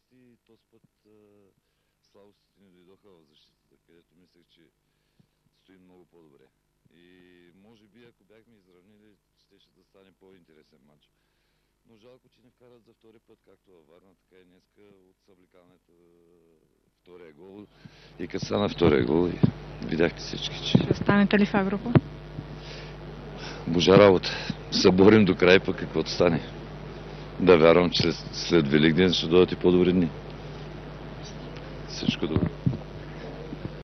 и този път слабостите ни дойдоха в защитата, където мислех, че стоим много по-добре. И може би, ако бяхме изравнили, щеше да стане по-интересен матч. Но жалко, че не вкарат за втори път, както във Варна, така и днеска от съблекалнето втория гол. И като стана втория гол, и видяхте всички, че... Ще останете ли в Европа? Божа работа. Се борим до край, пък каквото стане. Да вярвам, че след Великден ще дойдат и по-добри дни. Всичко добро.